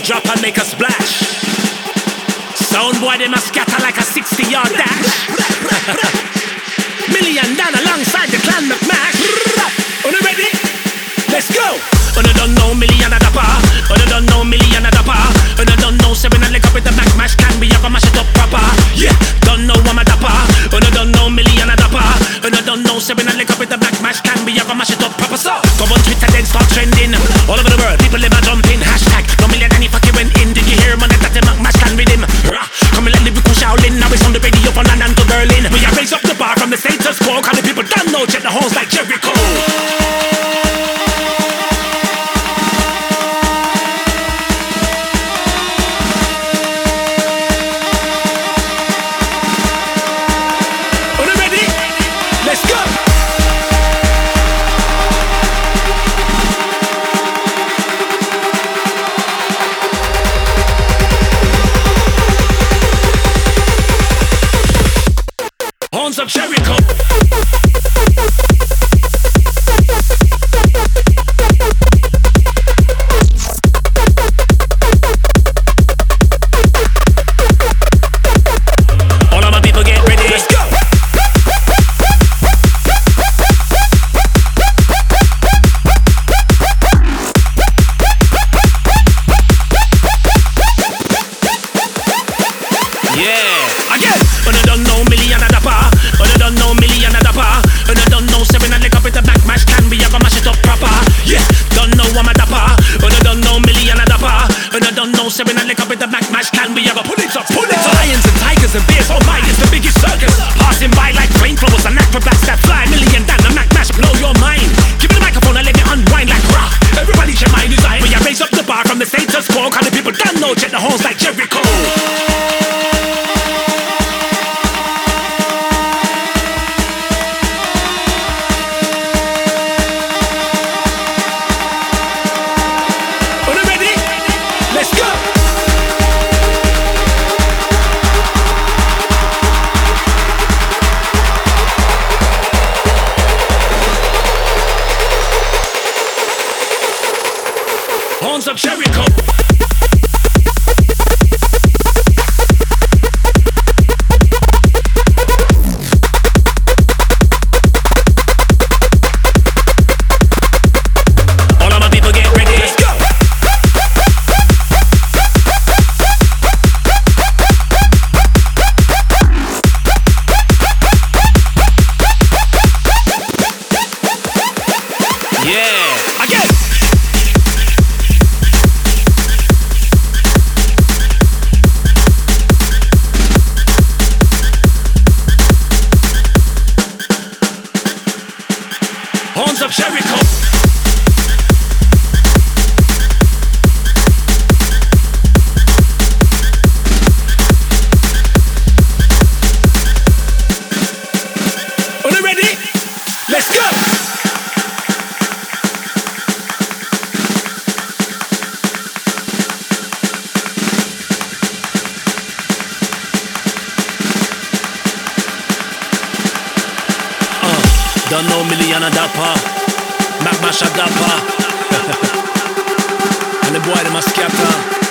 drop and make a splash. Sound boy, them a scatter like a 60-yard dash. Million down alongside the clan McMash. Are you ready? Let's go! You don't know million at the bar. You don't know million at the bar. You don't know 7 and lick up with the Mac mash can be. You gonna mash it up proper. Yeah, don't know I'm at the bar. You don't know million at the bar. You don't know 7 and lick up with the Mac mash can be. You gonna mash it up proper. So come on Twitter then start trending all over the world. People ever jumping hashtag. No million and if I went in. Did you hear man that the Mac mash can with him? Come and let lyrical Shaolin. Now it's on the radio from London to Berlin. We are raise up the bar from the status quo. Call the people don't know. Check the horns like Jericho. Horns of Jericho. All of my people get ready. Let's go. Yeah, again. You don't know million at the bar. You don't know million at the bar. You don't know 7 and lick up with the Mac mash can be. You gonna mash it up proper. Yeah, don't know I'm at the bar. You don't know million at the bar. You don't know 7 and lick up with the Mac mash can be. You gonna pull it up, pull it up. Lions and tigers and bears, oh my, it's the biggest circus. Passing by like flamethrowers and acrobats that fly. Million down the Mac mash, blow your mind. Give me the microphone and let me unwind like rock. Everybody check my design. We raise up the bar from the status quo. Call the people don't know. Check the horns like Jericho. Horns of Jericho. All of my people get ready. Let's go. Yeah, again. Horns of Jericho. Are you ready? Let's go. Don't know million a dapper, Mac mash a dapper. And the boy them a scatter.